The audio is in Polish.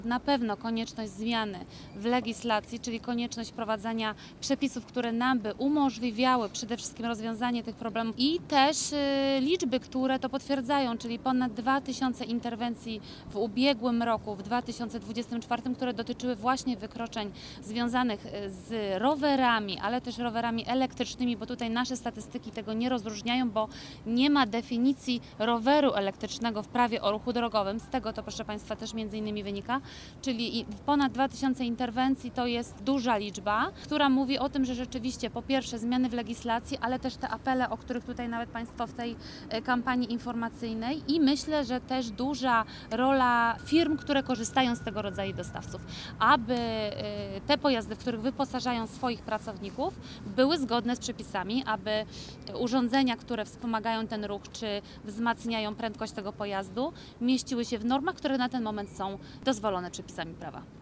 Na pewno konieczność zmiany w legislacji, czyli konieczność wprowadzania przepisów, które nam by umożliwiały przede wszystkim rozwiązanie tych problemów i też liczby, które to potwierdzają, czyli ponad 2000 interwencji w ubiegłym roku, w 2024, które dotyczyły właśnie wykroczeń związanych z rowerami, ale też rowerami elektrycznymi, bo tutaj nasze statystyki tego nie rozróżniają, bo nie ma definicji roweru elektrycznego w prawie o ruchu drogowym. Z tego to, proszę Państwa, też między innymi wynika. Czyli ponad 2000 interwencji to jest duża liczba, która mówi o tym, że rzeczywiście po pierwsze zmiany w legislacji, ale też te apele, o których tutaj nawet Państwo w tej kampanii informacyjnej i myślę, że też duża rola firm, które korzystają z tego rodzaju dostawców, aby te pojazdy, w których wyposażają swoich pracowników, były zgodne z przepisami, aby urządzenia, które wspomagają ten ruch czy wzmacniają prędkość tego pojazdu, mieściły się w normach, które na ten moment są dozwolone przepisami prawa.